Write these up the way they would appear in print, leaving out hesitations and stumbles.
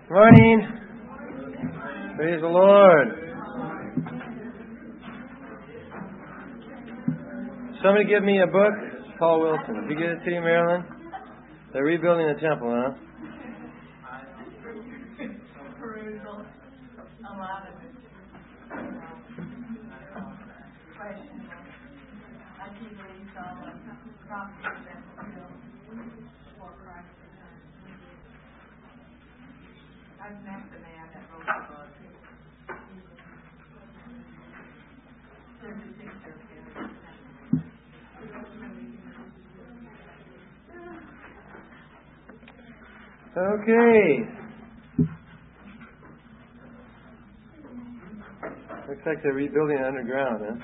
Morning. Praise the Lord. Somebody give me a book. Paul Wilson. Did you get it to you, Marilyn? They're rebuilding the temple, huh? I've met the man that wrote the book. Okay. Looks like they're rebuilding underground, huh?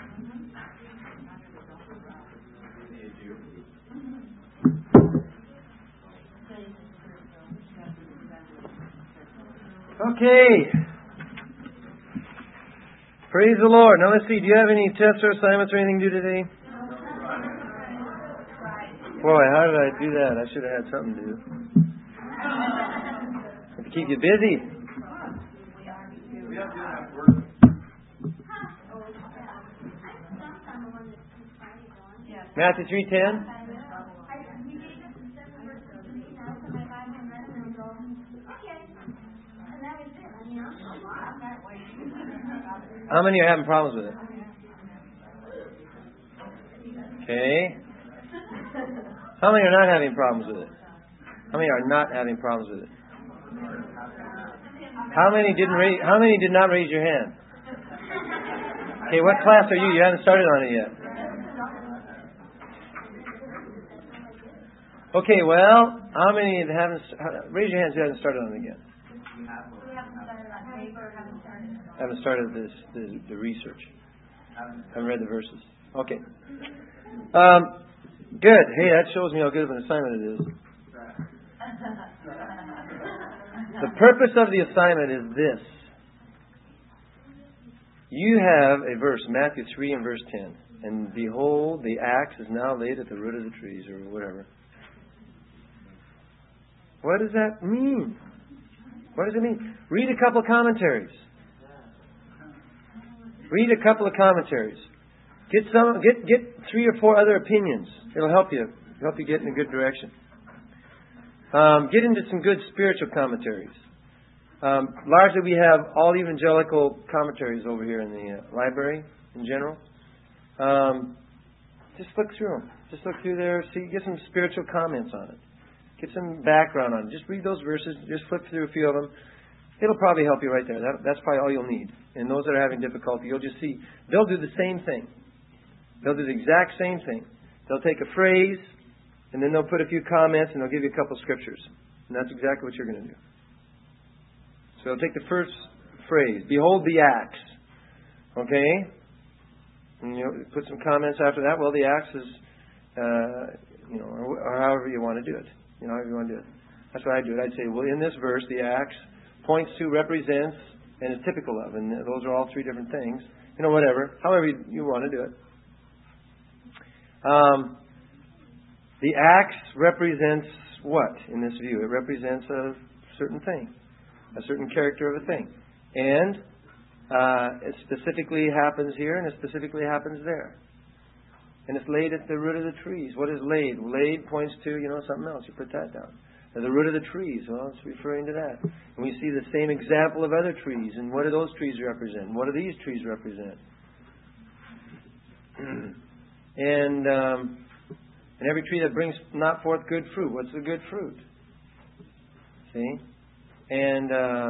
Okay. Praise the Lord. Now let's see. Do you have any tests or assignments or anything due today? Boy, how did I do that? I should have had something to do. Have to keep you busy. Matthew 3:10. How many are having problems with it? Okay. How many are not having problems with it? How many are not having problems with it? How many did not raise your hand? Okay, what class are you? You haven't started on it yet. Okay, well, how many haven't raise your hands who haven't started on it yet? Haven't started the research. Haven't read the verses. Okay. Good. Hey, that shows me how good of an assignment it is. The purpose of the assignment is this. You have a verse, Matthew 3 and verse 10. And behold, the axe is now laid at the root of the trees, or whatever. What does that mean? What does it mean? Read a couple of commentaries. Read a couple of commentaries. Get 3 or 4 other opinions. It'll help you. Help you get in a good direction. Get into some good spiritual commentaries. Largely, we have all evangelical commentaries over here in the library in general. Just look through them. Just look through there. See, get some spiritual comments on it. Get some background on it. Just read those verses. Just flip through a few of them. It'll probably help you right there. That's probably all you'll need. And those that are having difficulty, you'll just see they'll do the same thing. They'll do the exact same thing. They'll take a phrase, and then they'll put a few comments, and they'll give you a couple scriptures. And that's exactly what you're going to do. So they'll take the first phrase, behold the axe. Okay? And you'll put some comments after that. Well, the axe is, or however you want to do it. However you want to do it. That's what I do it. I'd say, well, in this verse, the axe points to, represents, and is typical of. And those are all 3 different things. Whatever. However you want to do it. The axe represents what in this view? It represents a certain thing. A certain character of a thing. And it specifically happens here and it specifically happens there. And it's laid at the root of the trees. What is laid? Laid points to, something else. You put that down. At the root of the trees. Well, it's referring to that. And we see the same example of other trees. And what do those trees represent? What do these trees represent? And every tree that brings not forth good fruit. What's the good fruit? See? And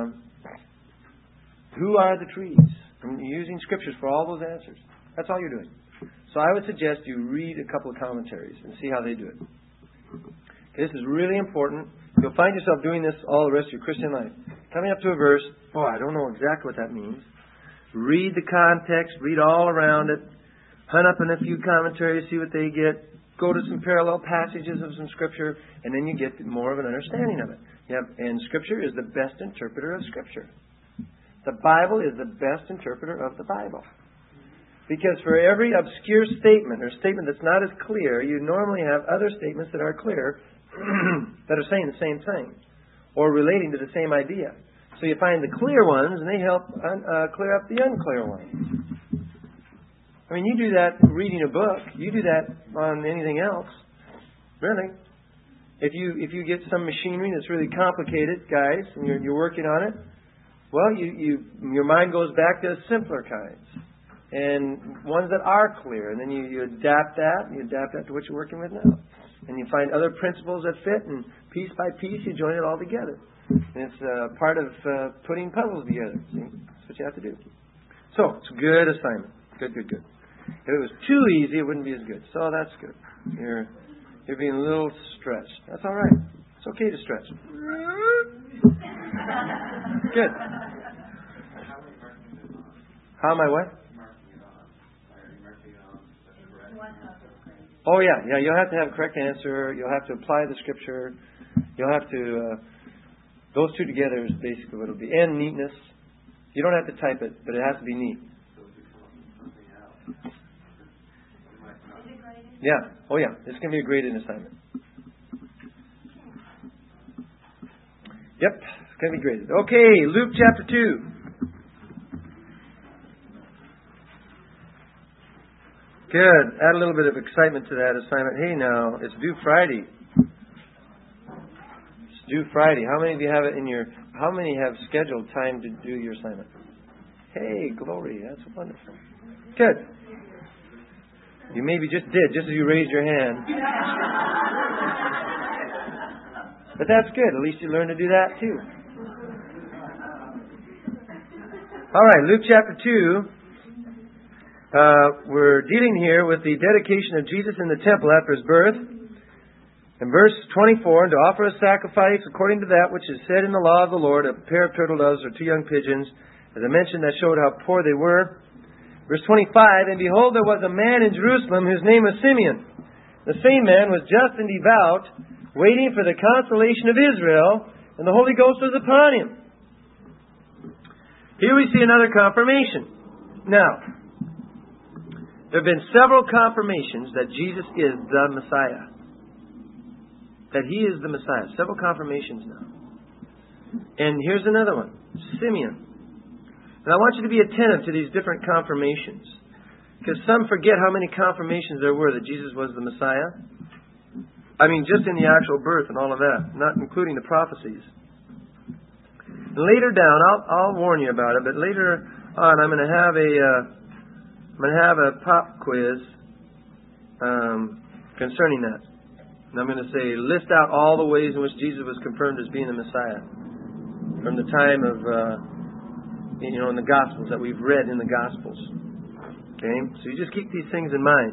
who are the trees? I'm using scriptures for all those answers. That's all you're doing. So I would suggest you read a couple of commentaries and see how they do it. This is really important. You'll find yourself doing this all the rest of your Christian life. Coming up to a verse, I don't know exactly what that means. Read the context, read all around it, hunt up in a few commentaries, see what they get, go to some parallel passages of some Scripture, and then you get more of an understanding of it. And Scripture is the best interpreter of Scripture. The Bible is the best interpreter of the Bible. Because for every obscure statement or statement that's not as clear, you normally have other statements that are clear that are saying the same thing or relating to the same idea. So you find the clear ones, and they help clear up the unclear ones. I mean, you do that reading a book. You do that on anything else. Really. If you get some machinery that's really complicated, guys, and you're working on it, well, your mind goes back to simpler kinds and ones that are clear, and then you adapt that, and you adapt that to what you're working with now. And you find other principles that fit, and piece by piece you join it all together. And it's part of putting puzzles together. See? That's what you have to do. So, it's a good assignment. Good. If it was too easy, it wouldn't be as good. So that's good. You're being a little stretched. That's all right. It's okay to stretch. Good. How am I what? Oh yeah. You'll have to have a correct answer. You'll have to apply the scripture. You'll have to. Those two together is basically what it'll be. And neatness. You don't have to type it, but it has to be neat. Yeah. Oh yeah. It's going to be a graded assignment. Yep. It's going to be graded. Okay. Luke chapter 2. Good. Add a little bit of excitement to that assignment. Hey now, it's due Friday. It's due Friday. How many of you have it in your... How many have scheduled time to do your assignment? Hey, glory. That's wonderful. Good. You maybe just did, just as you raised your hand. But that's good. At least you learned to do that too. All right, Luke chapter 2. We're dealing here with the dedication of Jesus in the temple after His birth. In verse 24, and to offer a sacrifice according to that which is said in the law of the Lord, a pair of turtle doves or 2 young pigeons. As I mentioned, that showed how poor they were. Verse 25, and behold, there was a man in Jerusalem whose name was Simeon. The same man was just and devout, waiting for the consolation of Israel, and the Holy Ghost was upon him. Here we see another confirmation. Now, there have been several confirmations that Jesus is the Messiah. That He is the Messiah. Several confirmations now. And here's another one. Simeon. And I want you to be attentive to these different confirmations. Because some forget how many confirmations there were that Jesus was the Messiah. I mean, just in the actual birth and all of that. Not including the prophecies. And later down, I'll warn you about it, but later on I'm going to have a pop quiz concerning that. And I'm going to say, list out all the ways in which Jesus was confirmed as being the Messiah. From the time of... in the Gospels, that we've read in the Gospels. Okay? So you just keep these things in mind.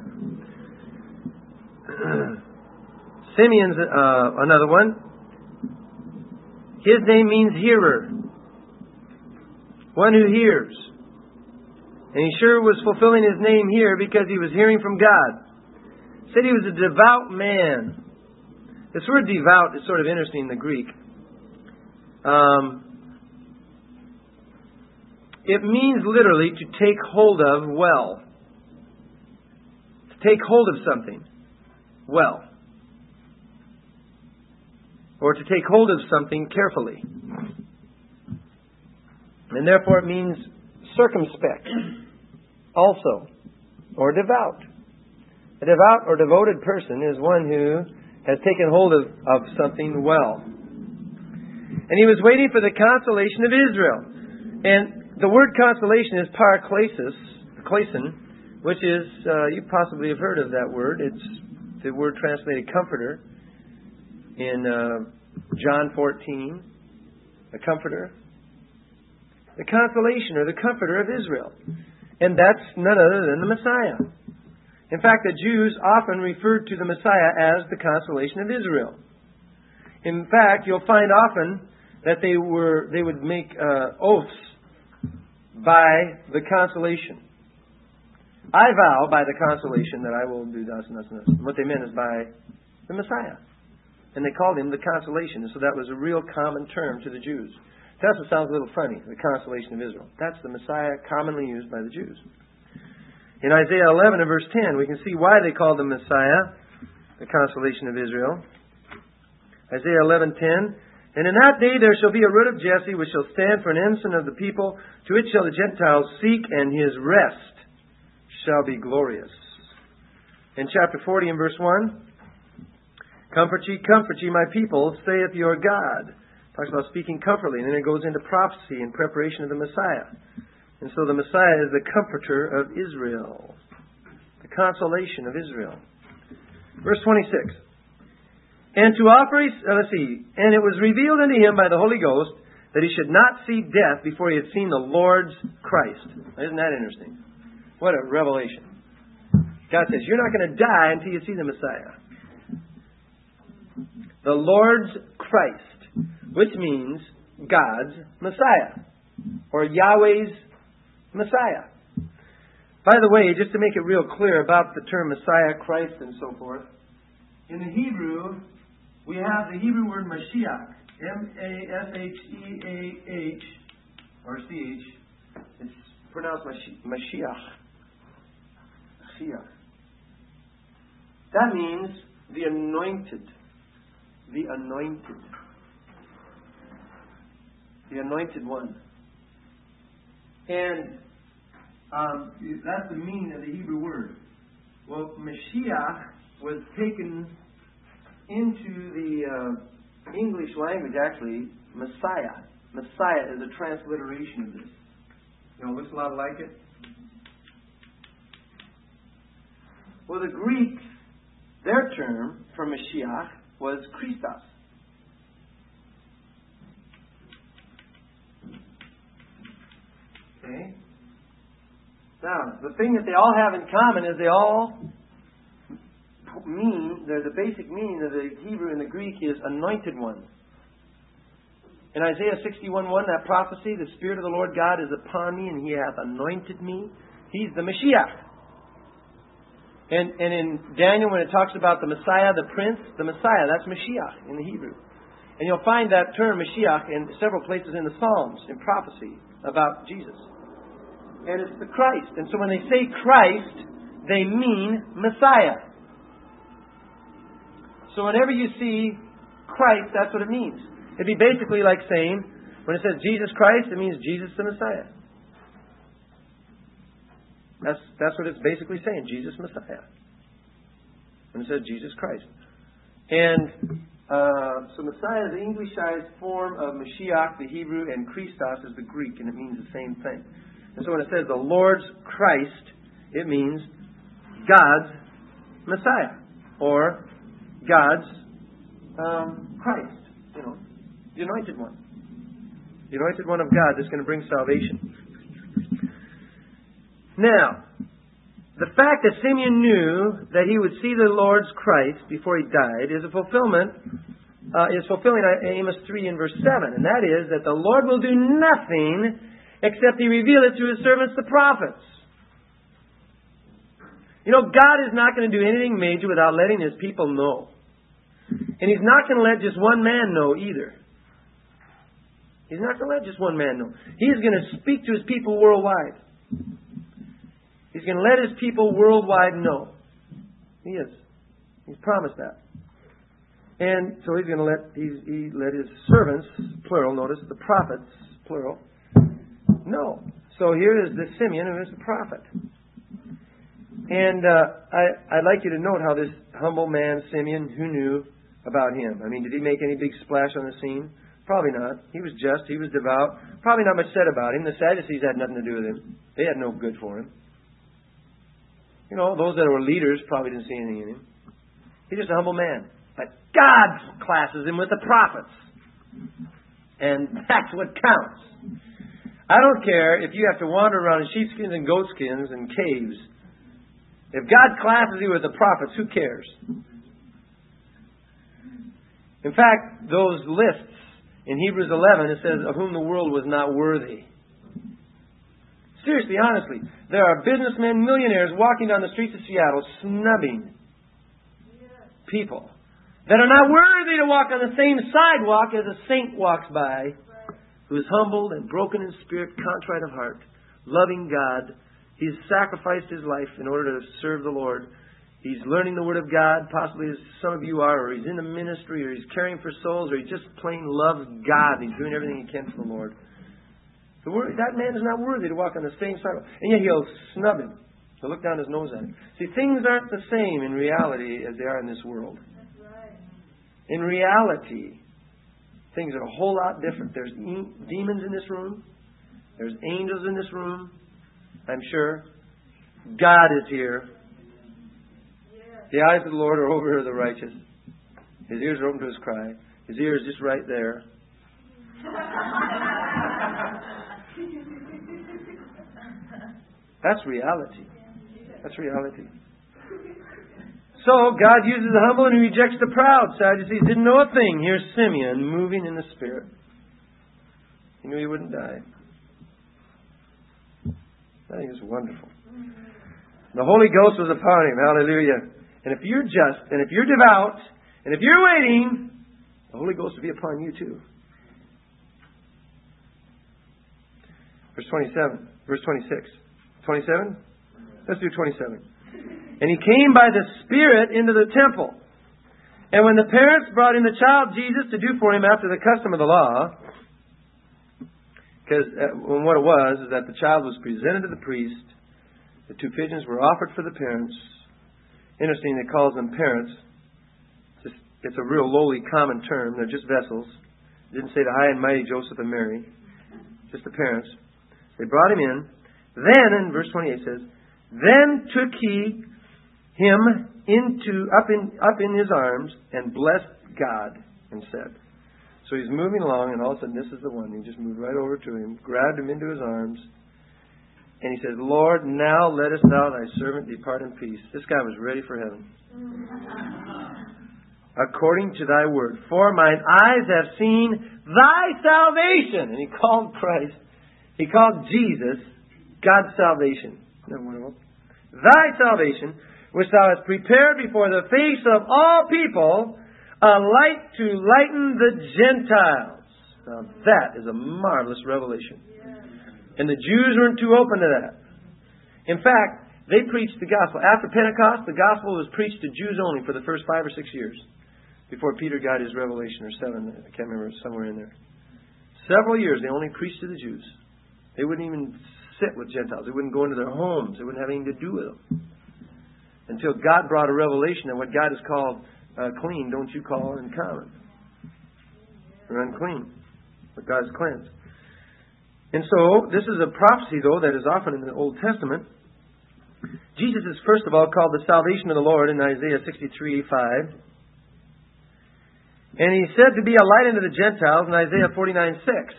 Simeon's another one. His name means hearer. One who hears. And he sure was fulfilling his name here because he was hearing from God. Said he was a devout man. This word devout is sort of interesting in the Greek. It means literally to take hold of well. To take hold of something well. Or to take hold of something carefully. And therefore it means circumspect also. Or devout. A devout or devoted person is one who has taken hold of something well. And he was waiting for the consolation of Israel. And the word consolation is paraklesis, which is, you possibly have heard of that word. It's the word translated comforter in John 14. The comforter. The consolation or the comforter of Israel. And that's none other than the Messiah. In fact, the Jews often referred to the Messiah as the consolation of Israel. In fact, you'll find often that they would make oaths by the consolation. I vow by the consolation that I will do thus and thus and thus. And what they meant is by the Messiah. And they called Him the consolation. And so that was a real common term to the Jews. That's what sounds a little funny, the consolation of Israel. That's the Messiah commonly used by the Jews. In Isaiah 11 and verse 10, we can see why they called the Messiah the consolation of Israel. Isaiah 11:10, And in that day there shall be a root of Jesse, which shall stand for an ensign of the people. To it shall the Gentiles seek, and his rest shall be glorious. In chapter 40 and verse 1, comfort ye my people, saith your God. Talks about speaking comfortably, and then it goes into prophecy in preparation of the Messiah. And so the Messiah is the comforter of Israel, the consolation of Israel. Verse 26. And to offer, and it was revealed unto him by the Holy Ghost that he should not see death before he had seen the Lord's Christ. Isn't that interesting? What a revelation. God says, you're not going to die until you see the Messiah. The Lord's Christ, which means God's Messiah, or Yahweh's Messiah. By the way, just to make it real clear about the term Messiah, Christ, and so forth, in the Hebrew, we have the Hebrew word Mashiach, M-A-S-H-E-A-H, or C-H. It's pronounced Mashiach. Mashiach. That means the anointed. The anointed. The anointed one. And that's the meaning of the Hebrew word. Well, Mashiach was taken into the English language, actually, Messiah. Messiah is a transliteration of this. You know, it looks a lot like it. Well, the Greeks, their term for Mashiach was Christos. Okay? Now, the thing that they all have in common is they all mean, the basic meaning of the Hebrew and the Greek is anointed one. In Isaiah 61:1, that prophecy, the Spirit of the Lord God is upon me, and He hath anointed me. He's the Mashiach. And in Daniel, when it talks about the Messiah, the Prince, the Messiah, that's Mashiach in the Hebrew. And you'll find that term Mashiach in several places in the Psalms, in prophecy about Jesus. And it's the Christ. And so when they say Christ, they mean Messiah. So whenever you see Christ, that's what it means. It'd be basically like saying, when it says Jesus Christ, it means Jesus the Messiah. That's what it's basically saying, Jesus Messiah. When it says Jesus Christ. And so Messiah is the Englishized form of Mashiach, the Hebrew, and Christos is the Greek, and it means the same thing. And so when it says the Lord's Christ, it means God's Messiah, or God's Christ, the anointed one. The anointed one of God that's going to bring salvation. Now, the fact that Simeon knew that he would see the Lord's Christ before he died is fulfilling Amos 3 and verse 7. And that is that the Lord will do nothing except He reveal it to His servants, the prophets. God is not going to do anything major without letting His people know. And He's not going to let just one man know either. He's not going to let just one man know. He's going to speak to His people worldwide. He's going to let His people worldwide know. He is. He's promised that. And so He's going to let His servants, plural, notice, the prophets, plural, know. So here is the Simeon who is the prophet. And I'd like you to note how this humble man, Simeon, who knew about Him. I mean, did he make any big splash on the scene? Probably not. He was just. He was devout. Probably not much said about him. The Sadducees had nothing to do with him. They had no good for him. Those that were leaders probably didn't see anything in him. He's just a humble man. But God classes him with the prophets. And that's what counts. I don't care if you have to wander around in sheepskins and goatskins and caves. If God classes you with the prophets, who cares? In fact, those lists in Hebrews 11, it says, of whom the world was not worthy. Seriously, honestly, there are businessmen, millionaires walking down the streets of Seattle snubbing people that are not worthy to walk on the same sidewalk as a saint walks by, who is humbled and broken in spirit, contrite of heart, loving God. He's sacrificed his life in order to serve the Lord. He's learning the Word of God, possibly as some of you are, or he's in the ministry, or he's caring for souls, or he just plain loves God, and he's doing everything he can for the Lord. That man is not worthy to walk on the same sidewalk. And yet he'll snub him. He'll look down his nose at him. See, things aren't the same in reality as they are in this world. In reality, things are a whole lot different. There's demons in this room. There's angels in this room, I'm sure. God is here. The eyes of the Lord are over the righteous. His ears are open to his cry. His ear is just right there. That's reality. That's reality. So, God uses the humble and he rejects the proud. Sadducees didn't know a thing. Here's Simeon moving in the Spirit. He knew he wouldn't die. I think it's wonderful. The Holy Ghost was upon him. Hallelujah. And if you're just, and if you're devout, and if you're waiting, the Holy Ghost will be upon you too. Verse 27. Verse 26. 27? Let's do 27. And he came by the Spirit into the temple. And when the parents brought in the child Jesus to do for him after the custom of the law, because what it was is that the child was presented to the priest, the 2 pigeons were offered for the parents. Interesting, they calls them parents. It's a real lowly common term. They're just vessels. It didn't say the high and mighty Joseph and Mary. Just the parents. They brought him in. Then, in verse 28 says, then took he him up in his arms and blessed God and said. So he's moving along, and all of a sudden this is the one. He just moved right over to him, grabbed him into his arms, and he says, Lord, now lettest thou thy servant depart in peace. This guy was ready for heaven. According to thy word. For mine eyes have seen thy salvation. And he called Christ. He called Jesus God's salvation. Isn't that wonderful? Thy salvation, which thou hast prepared before the face of all people, a light to lighten the Gentiles. Now that is a marvelous revelation. And the Jews weren't too open to that. In fact, they preached the gospel. After Pentecost, the gospel was preached to Jews only for the first 5 or 6 years. Before Peter got his revelation, or 7, I can't remember, somewhere in there. Several years they only preached to the Jews. They wouldn't even sit with Gentiles. They wouldn't go into their homes. They wouldn't have anything to do with them. Until God brought a revelation that what God has called clean, don't you call uncommon. Or unclean. What God has cleansed. And so, this is a prophecy, though, that is often in the Old Testament. Jesus is first of all called the salvation of the Lord in Isaiah 63:5. And he's said to be a light unto the Gentiles in Isaiah 49:6.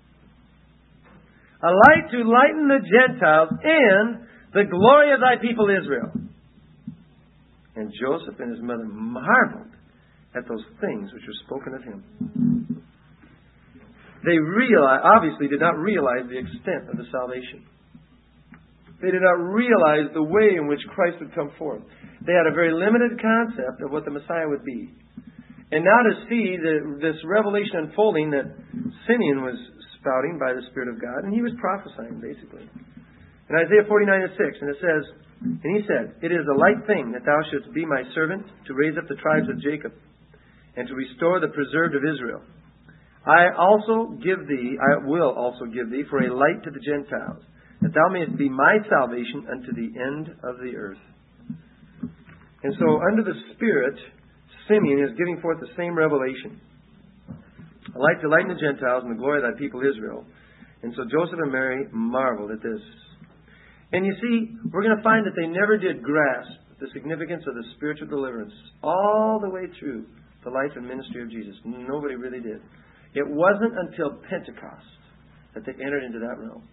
A light to lighten the Gentiles and the glory of thy people Israel. And Joseph and his mother marveled at those things which were spoken of him. They obviously did not realize the extent of the salvation. They did not realize the way in which Christ would come forth. They had a very limited concept of what the Messiah would be. And now to see this revelation unfolding that Simeon was spouting by the Spirit of God, and he was prophesying, basically. In Isaiah 49:6, and it says, and he said, it is a light thing that thou shouldst be my servant to raise up the tribes of Jacob and to restore the preserved of Israel. I will also give thee for a light to the Gentiles, that thou mayest be my salvation unto the end of the earth. And so, under the Spirit, Simeon is giving forth the same revelation. A light to lighten the Gentiles and the glory of thy people Israel. And so Joseph and Mary marveled at this. And you see, we're going to find that they never did grasp the significance of the spiritual deliverance all the way through the life and ministry of Jesus. Nobody really did. It wasn't until Pentecost that they entered into that realm.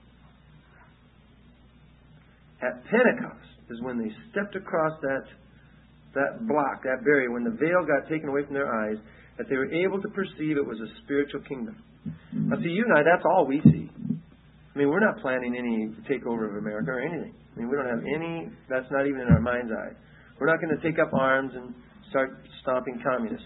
At Pentecost is when they stepped across that block, that barrier, when the veil got taken away from their eyes, that they were able to perceive it was a spiritual kingdom. Now, see, you and I, that's all we see. I mean, we're not planning any takeover of America or anything. I mean, we don't have any, that's not even in our mind's eye. We're not going to take up arms and start stomping communists,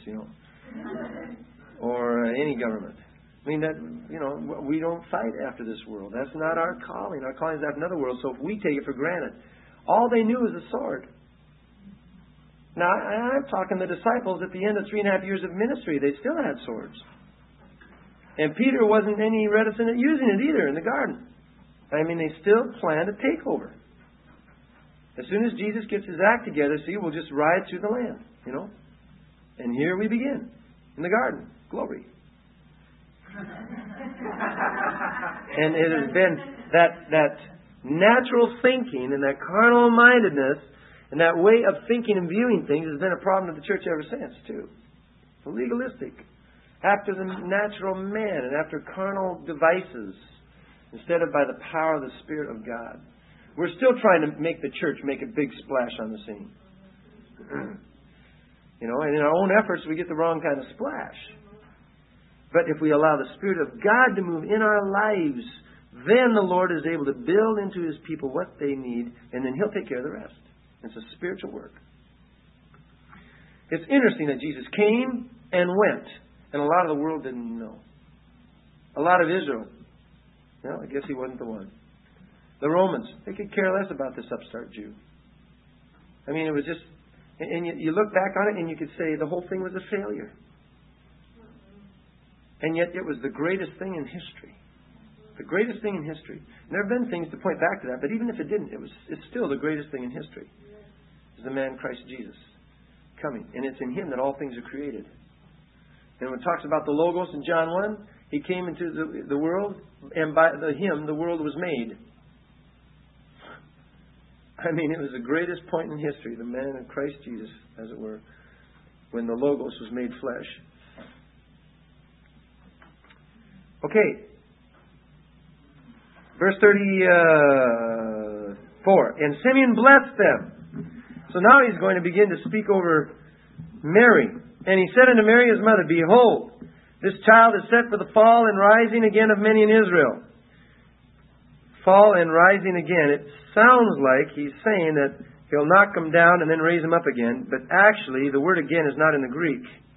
or any government. I mean, we don't fight after this world. That's not our calling. Our calling is after another world. So if we take it for granted, all they knew was a sword. Now, I'm talking the disciples at the end of 3.5 years of ministry. They still had swords. And Peter wasn't any reticent at using it either in the garden. I mean, they still planned a takeover. As soon as Jesus gets his act together, see, we'll just ride through the land, And here we begin, in the garden. Glory. And it has been that natural thinking and that carnal mindedness and that way of thinking and viewing things has been a problem of the church ever since, too. Legalistic. After the natural man and after carnal devices instead of by the power of the Spirit of God. We're still trying to make the church make a big splash on the scene. And in our own efforts we get the wrong kind of splash. But if we allow the Spirit of God to move in our lives, then the Lord is able to build into His people what they need, and then He'll take care of the rest. It's a spiritual work. It's interesting that Jesus came and went, and a lot of the world didn't know. A lot of Israel, I guess He wasn't the one. The Romans, they could care less about this upstart Jew. I mean, it was just, and you look back on it and you could say the whole thing was a failure. And yet it was the greatest thing in history. The greatest thing in history. And there have been things to point back to that, but even if it didn't, it's still the greatest thing in history. It's the man Christ Jesus coming. And it's in Him that all things are created. And when it talks about the Logos in John 1, He came into the world, and by Him the world was made. I mean, it was the greatest point in history, the man of Christ Jesus, as it were, when the Logos was made flesh. Okay. Verse 34. And Simeon blessed them. So now he's going to begin to speak over Mary. And he said unto Mary his mother, Behold, this child is set for the fall and rising again of many in Israel. Fall and rising again. It sounds like he's saying that He'll knock them down and then raise them up again. But actually, the word again is not in the Greek.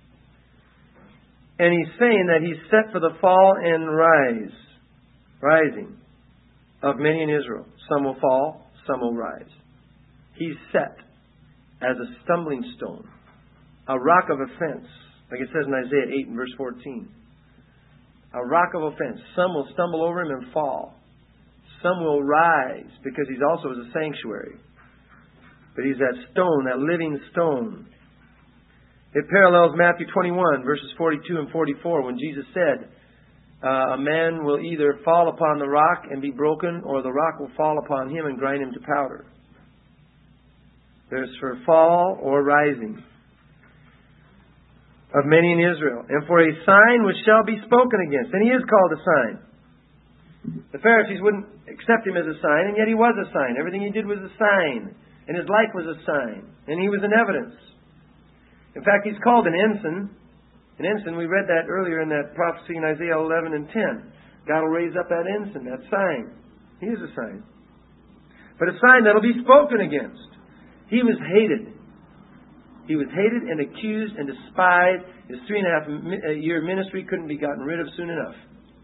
And he's saying that He's set for the fall and rising of many in Israel. Some will fall, some will rise. He's set as a stumbling stone, a rock of offense, like it says in Isaiah 8 and verse 14. A rock of offense. Some will stumble over Him and fall. Some will rise because He's also as a sanctuary. But He's that stone, that living stone. It parallels Matthew 21, verses 42 and 44, when Jesus said, a man will either fall upon the rock and be broken, or the rock will fall upon him and grind him to powder. There's for fall or rising of many in Israel, and for a sign which shall be spoken against. And He is called a sign. The Pharisees wouldn't accept Him as a sign, and yet He was a sign. Everything He did was a sign, and His life was a sign, and He was an evidence. In fact, He's called an ensign. An ensign, we read that earlier in that prophecy in Isaiah 11 and 10. God will raise up that ensign, that sign. He is a sign. But a sign that will be spoken against. He was hated. He was hated and accused and despised. His 3.5 year ministry couldn't be gotten rid of soon enough.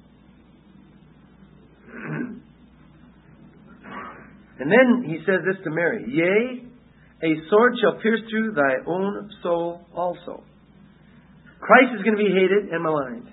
And then He says this to Mary, Yea, a sword shall pierce through thy own soul also. Christ is going to be hated and maligned.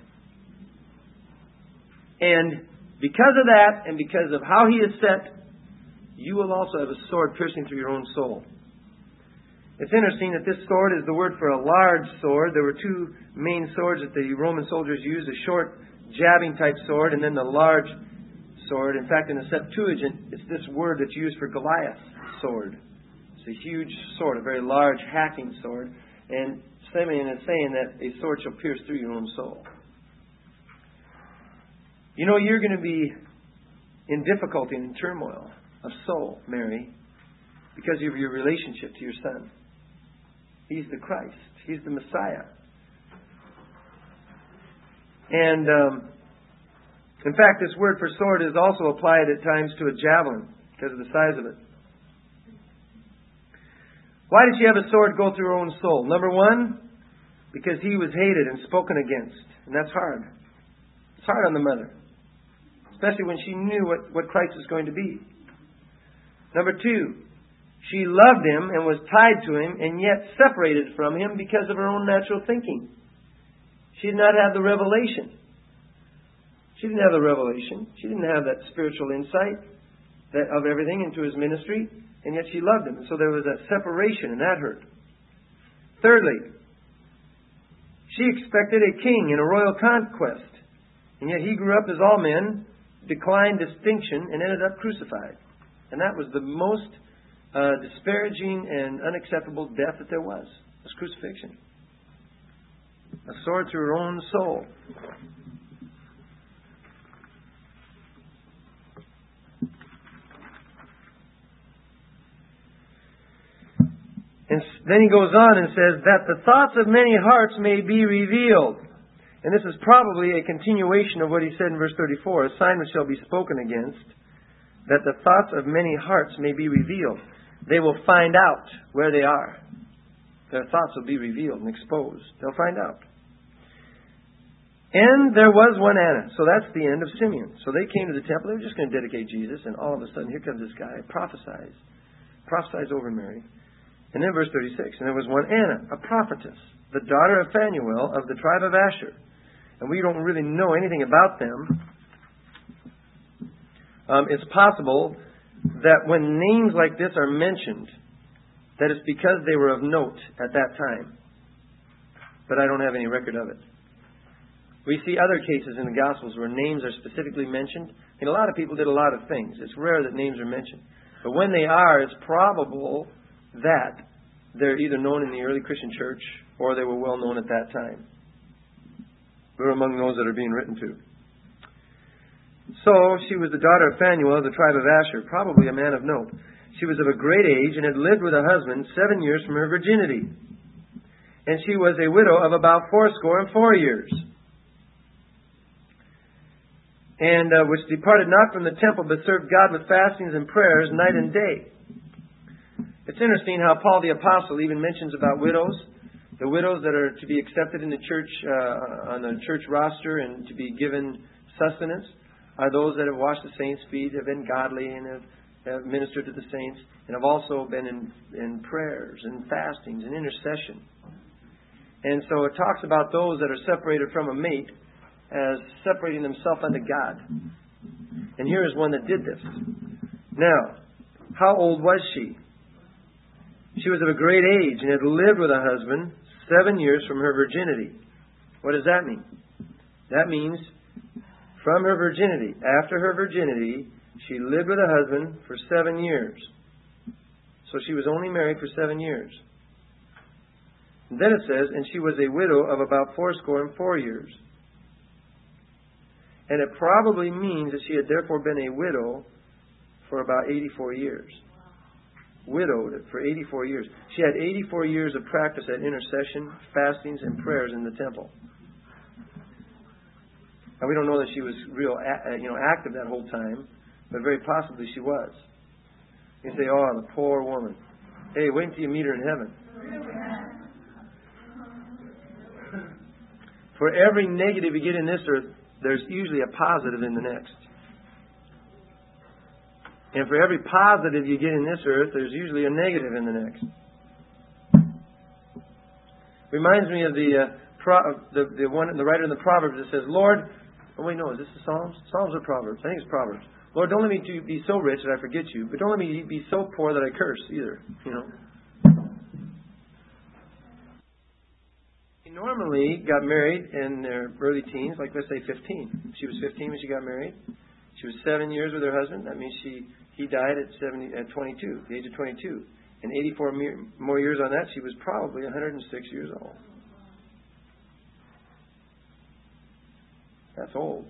And because of that, and because of how He is set, you will also have a sword piercing through your own soul. It's interesting that this sword is the word for a large sword. There were two main swords that the Roman soldiers used, a short jabbing type sword and then the large sword. In fact, in the Septuagint, it's this word that's used for Goliath's sword. It's a huge sword, a very large hacking sword. And Simeon is saying that a sword shall pierce through your own soul. You're going to be in difficulty and in turmoil of soul, Mary, because of your relationship to your Son. He's the Christ. He's the Messiah. And, in fact, this word for sword is also applied at times to a javelin because of the size of it. Why did she have a sword go through her own soul? Number one, because He was hated and spoken against. And that's hard. It's hard on the mother. Especially when she knew what Christ was going to be. Number two, She loved him and was tied to him and yet separated from him because of her own natural thinking. She did not have the revelation. She didn't have the revelation. She didn't have that spiritual insight of everything into his ministry, and yet she loved him. And so there was that separation, and that hurt. Thirdly, she expected a king and a royal conquest, and yet he grew up as all men, declined distinction, and ended up crucified. And that was the most disparaging and unacceptable death that there was crucifixion. A sword through her own soul. And then he goes on and says that the thoughts of many hearts may be revealed. And this is probably a continuation of what he said in verse 34. A sign which shall be spoken against, that the thoughts of many hearts may be revealed. They will find out where they are. Their thoughts will be revealed and exposed. They'll find out. And there was one Anna. So that's the end of Simeon. So they came to the temple. They were just going to dedicate Jesus. And all of a sudden, here comes this guy. Prophesies over Mary. And then verse 36. And there was one Anna, a prophetess, the daughter of Phanuel of the tribe of Asher. And we don't really know anything about them. It's possible that when names like this are mentioned, that it's because they were of note at that time. But I don't have any record of it. We see other cases in the Gospels where names are specifically mentioned. And a lot of people did a lot of things. It's rare that names are mentioned. But when they are, it's probable that they're either known in the early Christian church or they were well known at that time. We're among those that are being written to. So she was the daughter of Phanuel of the tribe of Asher, probably a man of note. She was of a great age and had lived with a husband 7 years from her virginity. And she was a widow of about 84 years. And which departed not from the temple, but served God with fastings and prayers night and day. It's interesting how Paul the Apostle even mentions about widows. The widows that are to be accepted in the church, on the church roster and to be given sustenance, are those that have washed the saints' feet, have been godly, and have ministered to the saints, and have also been in prayers and fastings and intercession. And so it talks about those that are separated from a mate as separating themselves unto God. And here is one that did this. Now, how old was she? She was of a great age and had lived with a husband 7 years from her virginity. What does that mean? That means from her virginity. After her virginity, she lived with a husband for 7 years. So she was only married for 7 years. And then it says, and she was a widow of about 84 years. And it probably means that she had therefore been a widow for about 84 years. Widowed for 84 years. She had 84 years of practice at intercession, fastings, and prayers in the temple. Now, we don't know that she was active that whole time, but very possibly she was. You say, oh, the poor woman. Hey, wait until you meet her in heaven. For every negative you get in this earth, there's usually a positive in the next. And for every positive you get in this earth, there's usually a negative in the next. Reminds me of the writer in the Proverbs that says, Lord, oh wait, no, is this the Psalms? Psalms or Proverbs? I think it's Proverbs. Lord, don't let me be so rich that I forget you, but don't let me be so poor that I curse either. You know. They normally got married in their early teens, like let's say 15. She was 15 when she got married. She was 7 years with her husband. That means he died at 22, the age of 22. And 84 more years on that, she was probably 106 years old. That's old.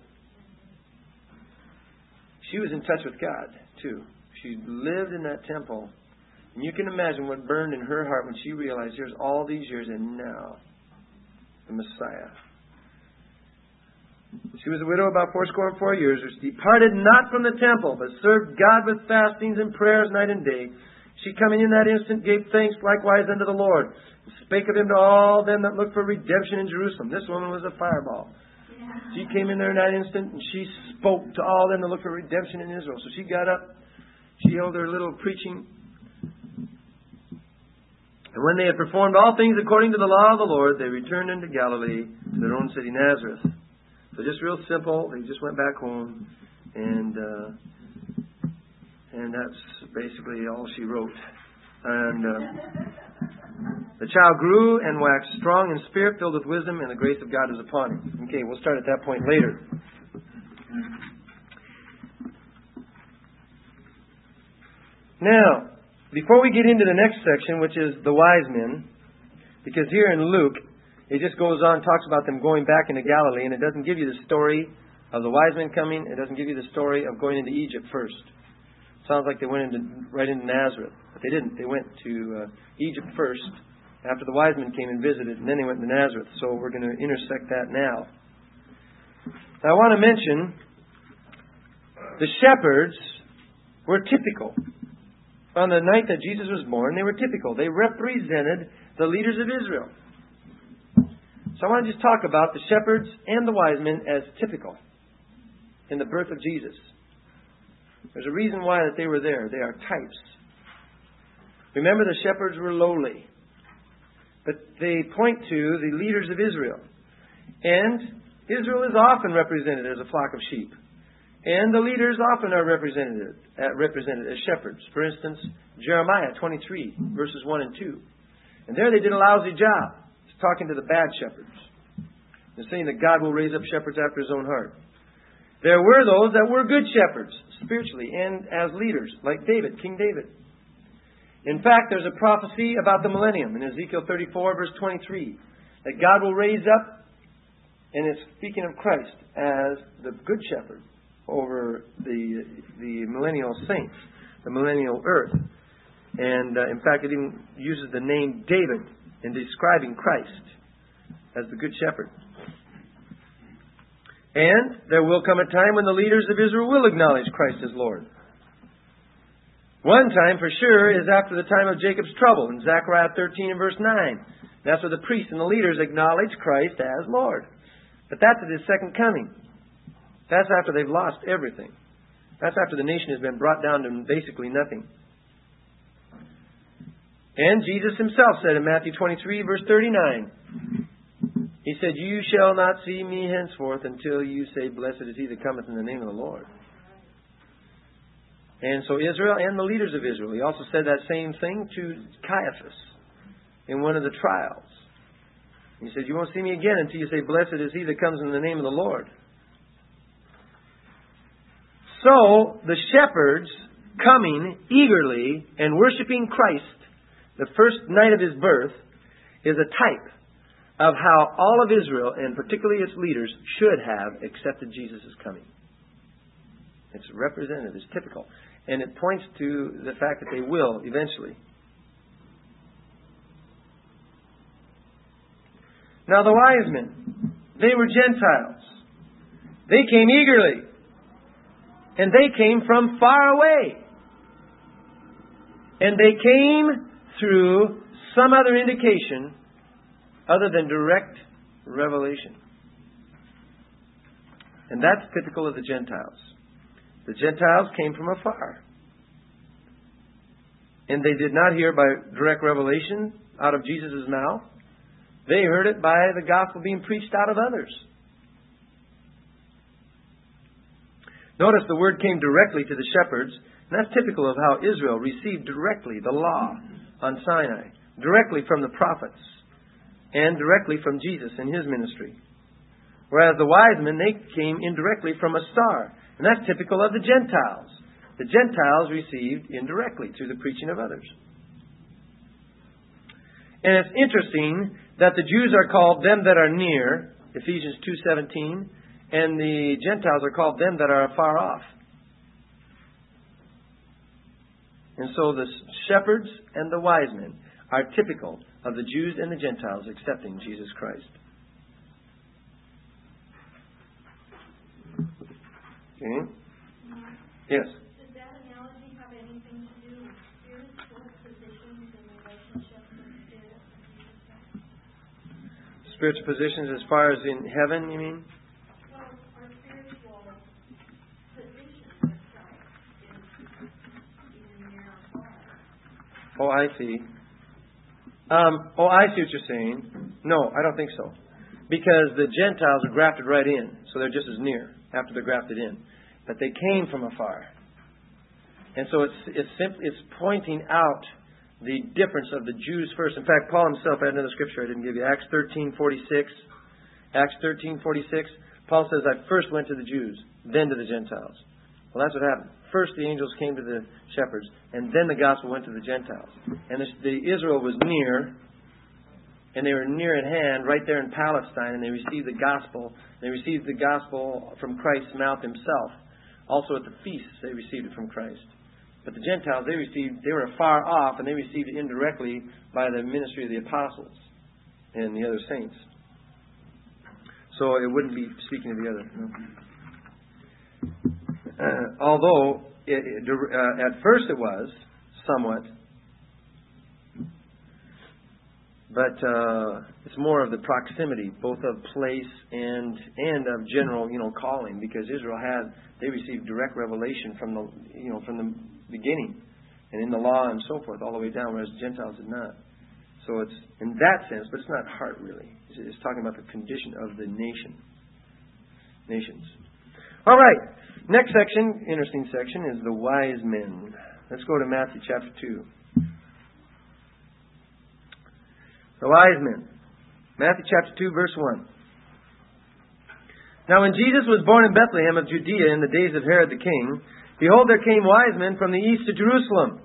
She was in touch with God, too. She lived in that temple. And you can imagine what burned in her heart when she realized here's all these years and now the Messiah. She was a widow about 84 years, which departed not from the temple, but served God with fastings and prayers night and day. She coming in that instant gave thanks likewise unto the Lord, and spake of him to all them that looked for redemption in Jerusalem. This woman was a fireball. She came in there in that instant, and she spoke to all them that looked for redemption in Israel. So she got up, she held her little preaching And when they had performed all things according to the law of the Lord, they returned into Galilee, to their own city Nazareth. So just real simple. They just went back home, and that's basically all she wrote. And the child grew and waxed strong in spirit, filled with wisdom, and the grace of God was upon him. Okay, we'll start at that point later. Now, before we get into the next section, which is the wise men, because here in Luke, it just goes on, talks about them going back into Galilee, and it doesn't give you the story of the wise men coming. It doesn't give you the story of going into Egypt first. Sounds like they went right into Nazareth, but they didn't. They went to Egypt first, after the wise men came and visited, and then they went to Nazareth. So we're going to intersect that now. Now I want to mention the shepherds were typical. On the night that Jesus was born, they were typical. They represented the leaders of Israel. So I want to just talk about the shepherds and the wise men as typical in the birth of Jesus. There's a reason why that they were there. They are types. Remember, the shepherds were lowly, but they point to the leaders of Israel. And Israel is often represented as a flock of sheep. And the leaders often are represented as shepherds. For instance, Jeremiah 23, verses 1 and 2. And there they did a lousy job. It's talking to the bad shepherds. They're saying that God will raise up shepherds after His own heart. There were those that were good shepherds, spiritually, and as leaders, like David, King David. In fact, there's a prophecy about the millennium in Ezekiel 34, verse 23, that God will raise up, and it's speaking of Christ, as the good shepherd over the millennial saints, the millennial earth. And in fact, it even uses the name David in describing Christ as the good shepherd. And there will come a time when the leaders of Israel will acknowledge Christ as Lord. One time for sure is after the time of Jacob's trouble in Zechariah 13 and verse 9. That's where the priests and the leaders acknowledge Christ as Lord. But that's at His second coming. That's after they've lost everything. That's after the nation has been brought down to basically nothing. And Jesus Himself said in Matthew 23, verse 39, He said, "You shall not see me henceforth until you say, Blessed is He that cometh in the name of the Lord." And so Israel and the leaders of Israel. He also said that same thing to Caiaphas in one of the trials. He said, "You won't see me again until you say, Blessed is He that comes in the name of the Lord." So, the shepherds coming eagerly and worshiping Christ the first night of His birth is a type of how all of Israel, and particularly its leaders, should have accepted Jesus' coming. It's representative, it's typical. And it points to the fact that they will eventually. Now the wise men, they were Gentiles. They came eagerly. And they came from far away. And they came through some other indication other than direct revelation. And that's typical of the Gentiles. The Gentiles came from afar. And they did not hear by direct revelation out of Jesus' mouth. They heard it by the gospel being preached out of others. Notice the word came directly to the shepherds. And that's typical of how Israel received directly the law on Sinai. Directly from the prophets. And directly from Jesus in His ministry. Whereas the wise men, they came indirectly from a star. And that's typical of the Gentiles. The Gentiles received indirectly through the preaching of others. And it's interesting that the Jews are called them that are near, Ephesians 2:17, and the Gentiles are called them that are afar off. And so the shepherds and the wise men are typical of the Jews and the Gentiles accepting Jesus Christ. Okay? Yes? Does that analogy have anything to do with spiritual positions in relationship to spirit? Spiritual positions as far as in heaven, you mean? Well, our spiritual position with Christ is in our heart. Oh, I see. I see what you're saying. No, I don't think so. Because the Gentiles are grafted right in, so they're just as near after they're grafted in. But they came from afar. And so it's pointing out the difference of the Jews first. In fact, Paul himself, I had another scripture I didn't give you, Acts 13:46. Acts 13:46. Paul says, I first went to the Jews, then to the Gentiles. Well, that's what happened. First the angels came to the shepherds, and then the gospel went to the Gentiles. And the Israel was near, and they were near at hand, right there in Palestine, and they received the gospel. They received the gospel from Christ's mouth himself. Also at the feasts, they received it from Christ. But the Gentiles, they were afar off, and they received it indirectly by the ministry of the apostles and the other saints. So it wouldn't be speaking of the other. No. Although at first it was somewhat, but it's more of the proximity, both of place and of general, calling, because Israel they received direct revelation from the beginning, and in the law and so forth, all the way down, whereas the Gentiles did not. So it's in that sense, but it's not heart really. It's talking about the condition of the nations. All right. Next section, interesting section, is the wise men. Let's go to Matthew chapter 2. The wise men. Matthew chapter 2, verse 1. Now when Jesus was born in Bethlehem of Judea in the days of Herod the king, behold, there came wise men from the east to Jerusalem.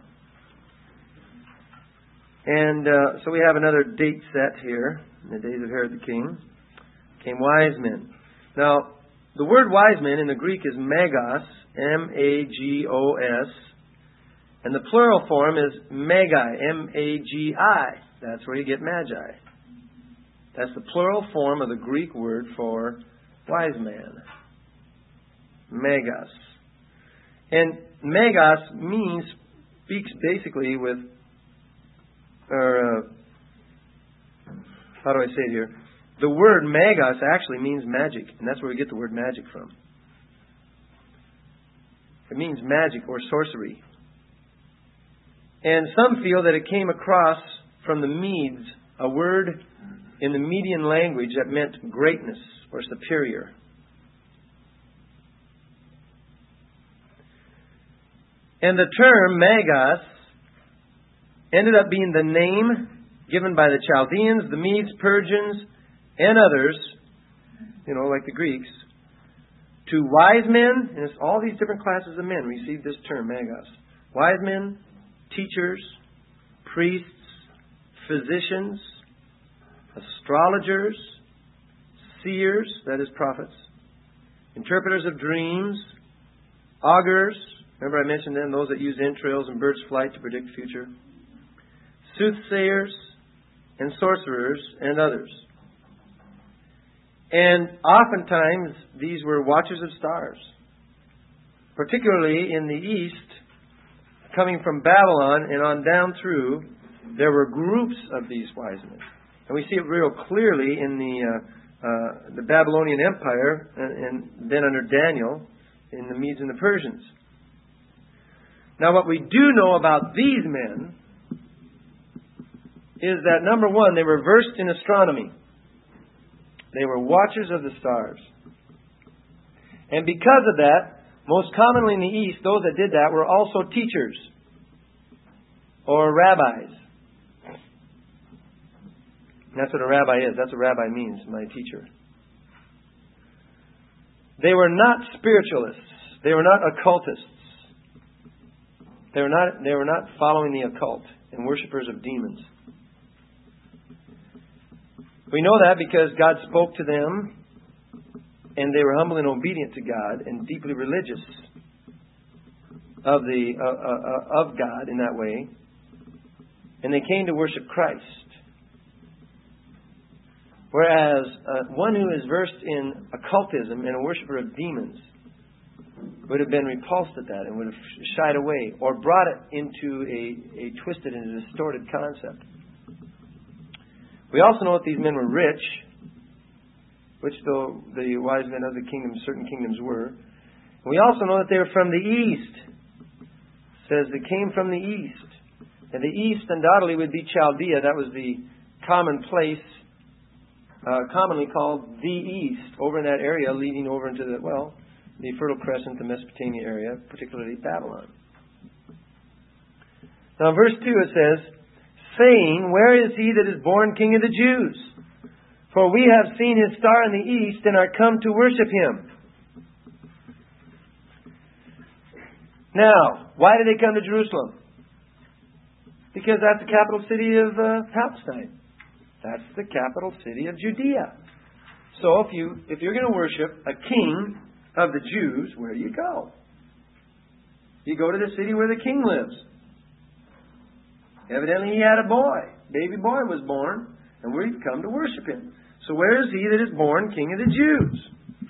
And so we have another date set here. In the days of Herod the king came wise men. Now, the word wise men in the Greek is magos, M-A-G-O-S. And the plural form is magi, M-A-G-I. That's where you get magi. That's the plural form of the Greek word for wise man. Magos. And magos speaks basically with, how do I say it here? The word magos actually means magic, and that's where we get the word magic from. It means magic or sorcery. And some feel that it came across from the Medes, a word in the Median language that meant greatness or superior. And the term magos ended up being the name given by the Chaldeans, the Medes, Persians, and others, like the Greeks, to wise men, and it's all these different classes of men received this term, magos. Wise men, teachers, priests, physicians, astrologers, seers, that is prophets, interpreters of dreams, augurs, remember I mentioned them, those that use entrails and bird's flight to predict the future, soothsayers, and sorcerers, and others. And oftentimes, these were watchers of stars. Particularly in the east, coming from Babylon and on down through, there were groups of these wise men. And we see it real clearly in the Babylonian Empire, and then under Daniel, in the Medes and the Persians. Now, what we do know about these men is that, number one, they were versed in astronomy. They were watchers of the stars. And because of that, most commonly in the East, those that did that were also teachers or rabbis. And that's what a rabbi is. That's what rabbi means, my teacher. They were not spiritualists. They were not occultists. They were not following the occult and worshippers of demons. We know that because God spoke to them, and they were humble and obedient to God, and deeply religious of God in that way, and they came to worship Christ. Whereas one who is versed in occultism and a worshiper of demons would have been repulsed at that and would have shied away or brought it into a twisted and a distorted concept. We also know that these men were rich, which though the wise men of the kingdom, certain kingdoms were. And we also know that they were from the east. It says they came from the east. And the east undoubtedly would be Chaldea. That was the common place, commonly called the east, over in that area, leading over into the Fertile Crescent, the Mesopotamia area, particularly Babylon. Now in verse 2 it says, saying, where is he that is born King of the Jews? For we have seen his star in the east and are come to worship him. Now, why did they come to Jerusalem? Because that's the capital city of Palestine. That's the capital city of Judea. So if you're going to worship a king of the Jews, where do you go? You go to the city where the king lives. Evidently he had a boy. Baby boy was born, and we've come to worship him. So where is he that is born King of the Jews?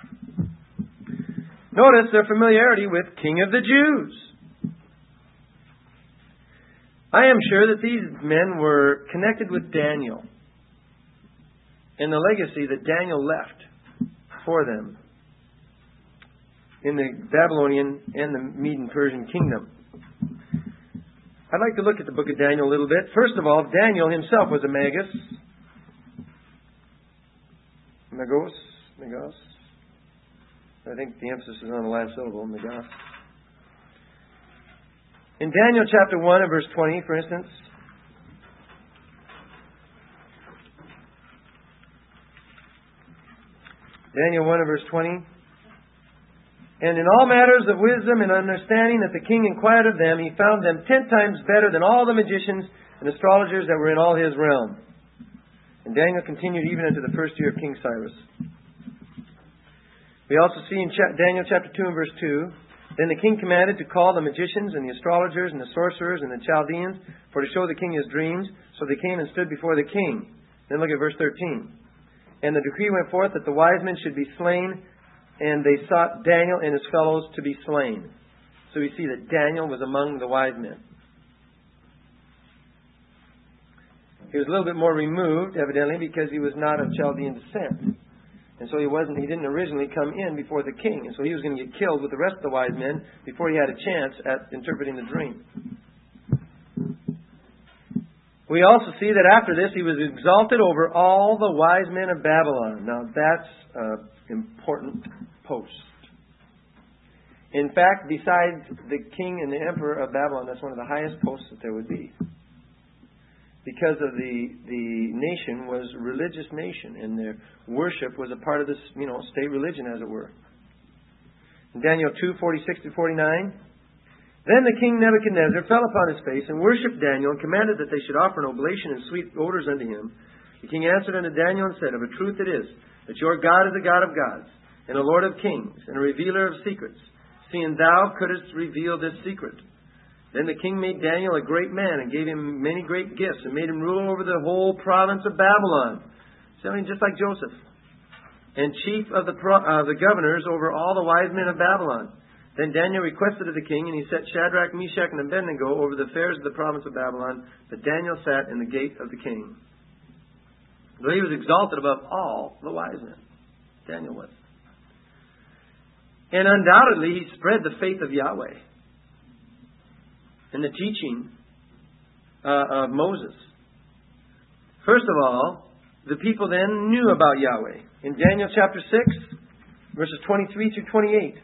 Notice their familiarity with King of the Jews. I am sure that these men were connected with Daniel and the legacy that Daniel left for them in the Babylonian and the Medo-Persian kingdom. I'd like to look at the book of Daniel a little bit. First of all, Daniel himself was a magus. Magos. I think the emphasis is on the last syllable, magos. In Daniel chapter 1 and verse 20, for instance, Daniel 1 and verse 20, and in all matters of wisdom and understanding that the king inquired of them, he found them 10 times better than all the magicians and astrologers that were in all his realm. And Daniel continued even unto the first year of King Cyrus. We also see in Daniel chapter 2 and verse 2, then the king commanded to call the magicians and the astrologers and the sorcerers and the Chaldeans for to show the king his dreams. So they came and stood before the king. Then look at verse 13. And the decree went forth that the wise men should be slain, and they sought Daniel and his fellows to be slain. So we see that Daniel was among the wise men. He was a little bit more removed, evidently, because he was not of Chaldean descent. And so he didn't originally come in before the king. And so he was going to get killed with the rest of the wise men before he had a chance at interpreting the dream. We also see that after this he was exalted over all the wise men of Babylon. Now that's an important post. In fact, besides the king and the emperor of Babylon, that's one of the highest posts that there would be. Because of the nation was a religious nation, and their worship was a part of this, state religion, as it were. In Daniel 2:46-49, then the king Nebuchadnezzar fell upon his face and worshipped Daniel and commanded that they should offer an oblation and sweet odors unto him. The king answered unto Daniel and said, of a truth it is that your God is a God of gods and a Lord of kings and a revealer of secrets, seeing thou couldst reveal this secret. Then the king made Daniel a great man and gave him many great gifts and made him rule over the whole province of Babylon. So, just like Joseph. And chief of the governors over all the wise men of Babylon. Then Daniel requested of the king, and he set Shadrach, Meshach, and Abednego over the affairs of the province of Babylon. But Daniel sat in the gate of the king. Though he was exalted above all the wise men. Daniel was. And undoubtedly he spread the faith of Yahweh and the teaching of Moses. First of all, the people then knew about Yahweh. In Daniel chapter 6, verses 23-28.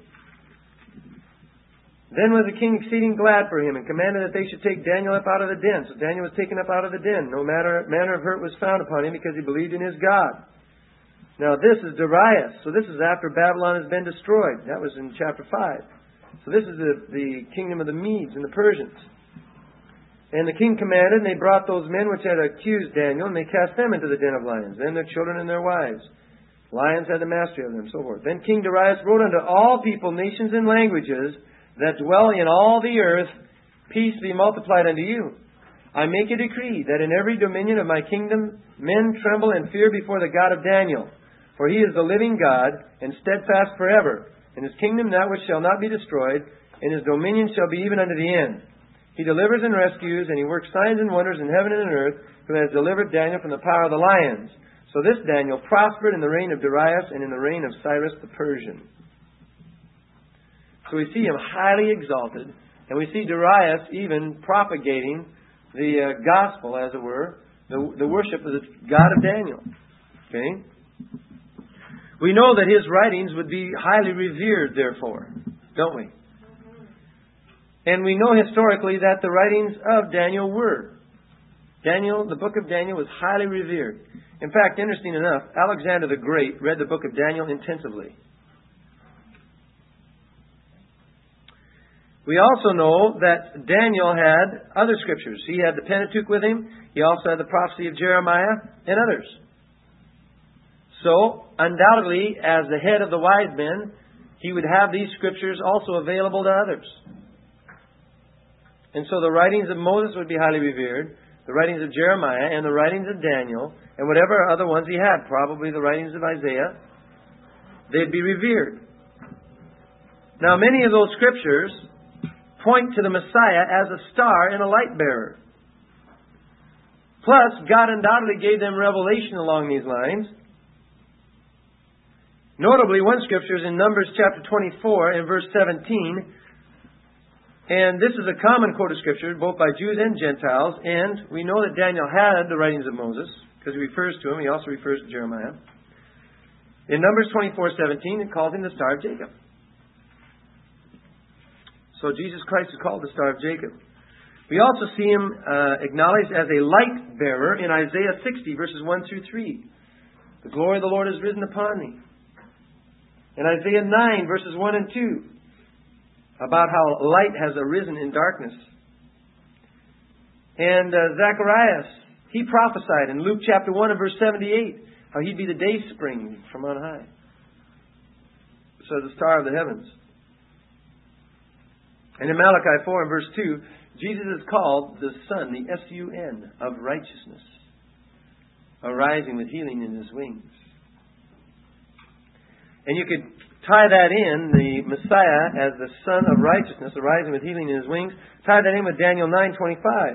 Then was the king exceeding glad for him, and commanded that they should take Daniel up out of the den. So Daniel was taken up out of the den. No manner of hurt was found upon him, because he believed in his God. Now this is Darius. So this is after Babylon has been destroyed. That was in chapter 5. So this is the kingdom of the Medes and the Persians. And the king commanded, and they brought those men which had accused Daniel, and they cast them into the den of lions, them their children and their wives. Lions had the mastery of them, so forth. Then King Darius wrote unto all people, nations, and languages that dwell in all the earth, peace be multiplied unto you. I make a decree that in every dominion of my kingdom men tremble and fear before the God of Daniel. For he is the living God, and steadfast forever. In his kingdom that which shall not be destroyed, and his dominion shall be even unto the end. He delivers and rescues, and he works signs and wonders in heaven and in earth, who has delivered Daniel from the power of the lions. So this Daniel prospered in the reign of Darius and in the reign of Cyrus the Persian. So we see him highly exalted, and we see Darius even propagating the gospel, as it were, the worship of the God of Daniel. Okay? We know that his writings would be highly revered, therefore, don't we? And we know historically that the writings of Daniel were. Daniel, the book of Daniel, was highly revered. In fact, interesting enough, Alexander the Great read the book of Daniel intensively. We also know that Daniel had other scriptures. He had the Pentateuch with him. He also had the prophecy of Jeremiah and others. So, undoubtedly, as the head of the wise men, he would have these scriptures also available to others. And so the writings of Moses would be highly revered, the writings of Jeremiah and the writings of Daniel, and whatever other ones he had, probably the writings of Isaiah, they'd be revered. Now, many of those scriptures point to the Messiah as a star and a light bearer. Plus, God undoubtedly gave them revelation along these lines. Notably, one scripture is in Numbers chapter 24 and verse 17. And this is a common quoted scripture, both by Jews and Gentiles. And we know that Daniel had the writings of Moses, because he refers to him. He also refers to Jeremiah. In Numbers 24:17, it calls him the Star of Jacob. So Jesus Christ is called the Star of Jacob. We also see him acknowledged as a light bearer in Isaiah 60, verses 1 through 3. The glory of the Lord has risen upon me. In Isaiah 9, verses 1 and 2, about how light has arisen in darkness. And Zacharias, he prophesied in Luke chapter 1 and verse 78, how he'd be the day spring from on high. So the star of the heavens. And in Malachi 4 and verse 2, Jesus is called the Sun, the S-U-N, of righteousness, arising with healing in his wings. And you could tie that in, the Messiah as the Son of righteousness, arising with healing in his wings, tie that in with Daniel 9:25.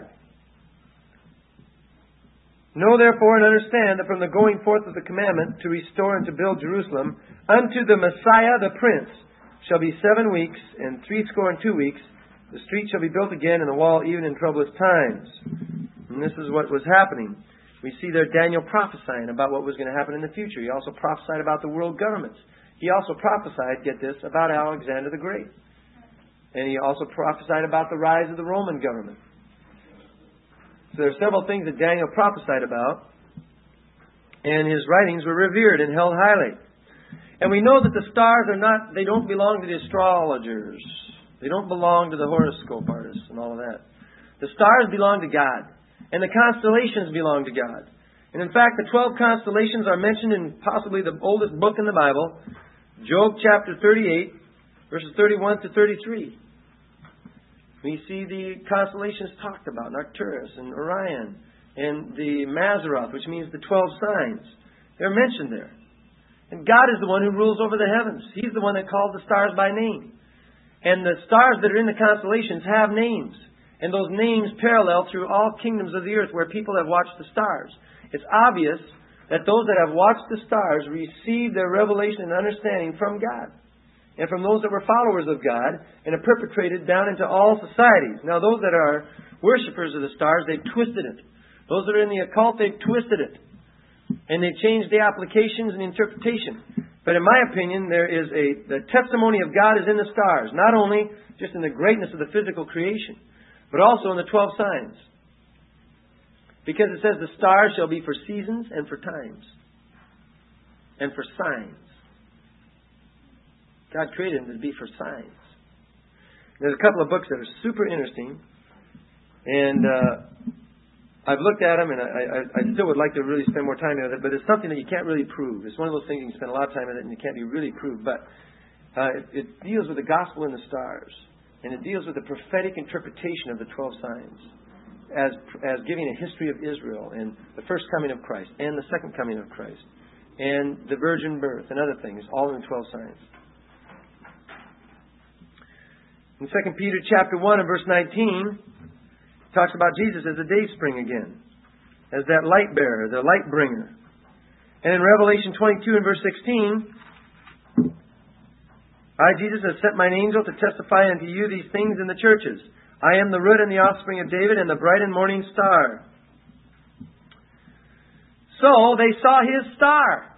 Know therefore and understand that from the going forth of the commandment to restore and to build Jerusalem, unto the Messiah the Prince shall be 7 weeks, and 62 weeks, the street shall be built again, and the wall even in troublous times. And this is what was happening. We see there Daniel prophesying about what was going to happen in the future. He also prophesied about the world governments. He also prophesied, get this, about Alexander the Great. And he also prophesied about the rise of the Roman government. So there are several things that Daniel prophesied about. And his writings were revered and held highly. And we know that the stars they don't belong to the astrologers. They don't belong to the horoscope artists and all of that. The stars belong to God. And the constellations belong to God. And in fact, the 12 constellations are mentioned in possibly the oldest book in the Bible, Job chapter 38, verses 31 to 33. We see the constellations talked about, Arcturus and Orion, and the Mazzaroth, which means the 12 signs. They're mentioned there. And God is the one who rules over the heavens. He's the one that called the stars by name. And the stars that are in the constellations have names. And those names parallel through all kingdoms of the earth where people have watched the stars. It's obvious that those that have watched the stars received their revelation and understanding from God. And from those that were followers of God and have perpetrated down into all societies. Now those that are worshippers of the stars, they've twisted it. Those that are in the occult, they've twisted it. And they've changed the applications and interpretation. But in my opinion, the testimony of God is in the stars. Not only just in the greatness of the physical creation, but also in the 12 signs. Because it says the stars shall be for seasons and for times. And for signs. God created them to be for signs. There's a couple of books that are super interesting. And I've looked at them, and I still would like to really spend more time with it, but it's something that you can't really prove. It's one of those things you can spend a lot of time with it, and it can't be really proved. But it deals with the gospel in the stars. And it deals with the prophetic interpretation of the 12 signs as giving a history of Israel and the first coming of Christ and the second coming of Christ and the virgin birth and other things, all in the 12 signs. In 2 Peter chapter 1 and verse 19, it talks about Jesus as the day spring again, as that light bearer, the light bringer. And in Revelation 22 and verse 16, I, Jesus, have sent mine angel to testify unto you these things in the churches. I am the root and the offspring of David and the bright and morning star. So they saw his star.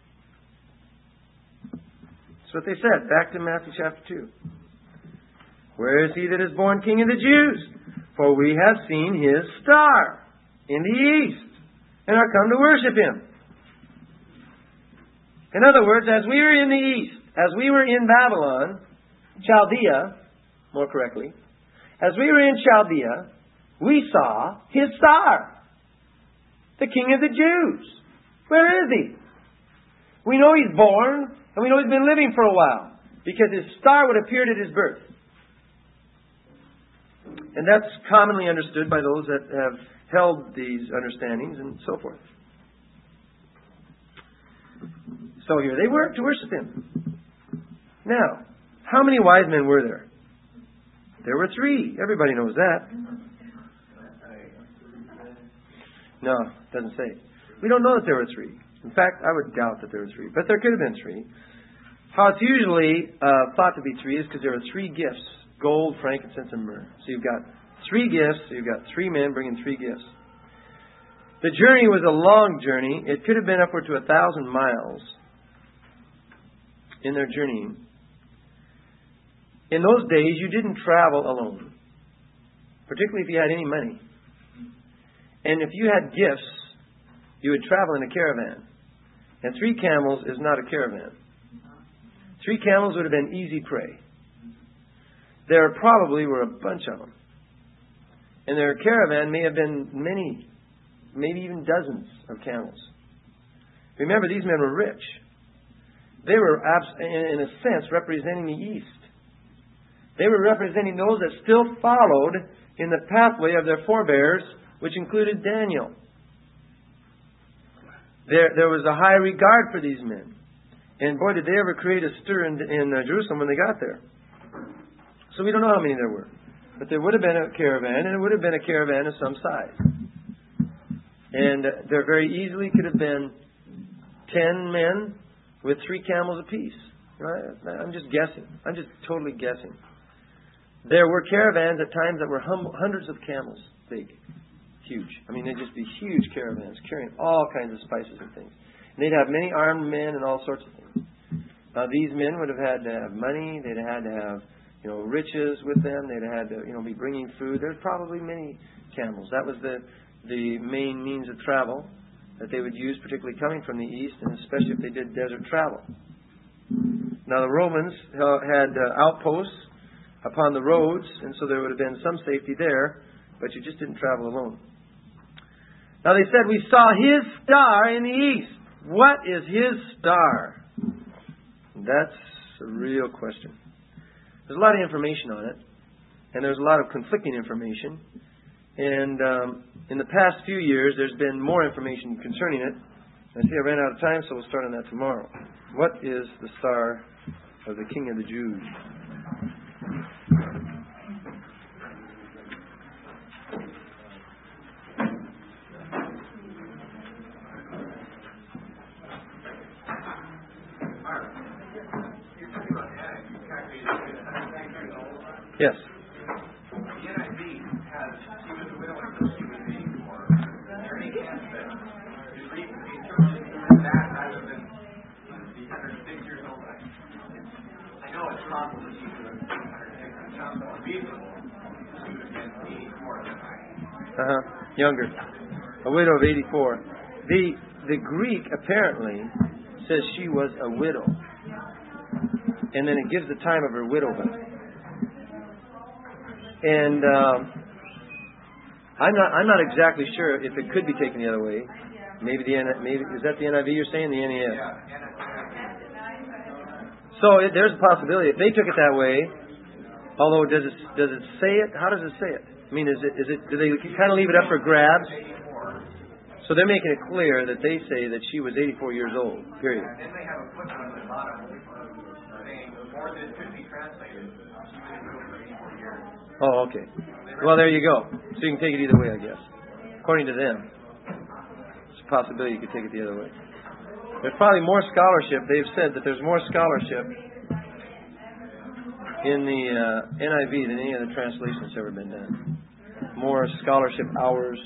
That's what they said. Back to Matthew chapter 2. Where is he that is born King of the Jews? For we have seen his star in the east, and are come to worship him. In other words, as we were in the east, as we were in Babylon, Chaldea, more correctly, as we were in Chaldea, we saw his star, the King of the Jews. Where is he? We know he's born, and we know he's been living for a while, because his star would have appeared at his birth. And that's commonly understood by those that have held these understandings and so forth. So here they were to worship him. Now, how many wise men were there? There were 3. Everybody knows that. No, it doesn't say. We don't know that there were 3. In fact, I would doubt that there were 3. But there could have been 3. How it's usually thought to be 3 is because there were 3 gifts. Gold, frankincense, and myrrh. So you've got 3 gifts. So you've got 3 men bringing 3 gifts. The journey was a long journey. It could have been upward to 1,000 miles in their journeying. In those days, you didn't travel alone, particularly if you had any money. And if you had gifts, you would travel in a caravan. And 3 camels is not a caravan. 3 camels would have been easy prey. There probably were a bunch of them. And their caravan may have been many, maybe even dozens of camels. Remember, these men were rich. They were, in a sense, representing the East. They were representing those that still followed in the pathway of their forebears, which included Daniel. There was a high regard for these men. And boy, did they ever create a stir in Jerusalem when they got there. So we don't know how many there were. But there would have been a caravan, and it would have been a caravan of some size. And there very easily could have been 10 men with 3 camels apiece. Right? I'm just guessing. I'm just totally guessing. There were caravans at times that were hundreds of camels big. Huge. I mean, they'd just be huge caravans carrying all kinds of spices and things. And they'd have many armed men and all sorts of things. Now, these men would have had to have money. They'd have had to have riches with them. They'd have had to, be bringing food. There's probably many camels. That was the main means of travel that they would use, particularly coming from the east, and especially if they did desert travel. Now, the Romans had outposts upon the roads, and so there would have been some safety there, but you just didn't travel alone. Now, they said, we saw his star in the east. What is his star? That's a real question. There's a lot of information on it, and there's a lot of conflicting information. And in the past few years, there's been more information concerning it. I see I ran out of time, so we'll start on that tomorrow. What is the star of the King of the Jews? Yes. The NIV has she was a widow until she was 84. Is there any chance that you read the that rather than the 106 years old? I know it's possible that she was 106. It sounds more reasonable. She would have been 84 at the time. Younger. A widow of 84. The Greek apparently says she was a widow. And then it gives the time of her widowhood. And I'm not exactly sure if it could be taken the other way. Maybe is that the NIV you're saying? The NES. So there's a possibility if they took it that way. Although does it say it? How does it say it? I mean, do they kind of leave it up for grabs? So they're making it clear that they say that she was 84 years old. Period. Then they have a footnote at the bottom saying more than could be translated. She was for 84 years. Oh, okay. Well, there you go. So you can take it either way, I guess. According to them. It's a possibility you could take it the other way. There's probably more scholarship. They've said that there's more scholarship in the NIV than any other translation that's ever been done. More scholarship hours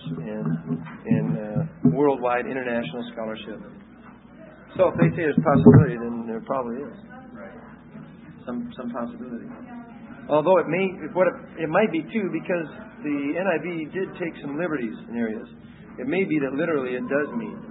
in worldwide international scholarship. So if they say there's a possibility, then there probably is some possibility. Although it might be too, because the NIV did take some liberties in areas. It may be that literally it does mean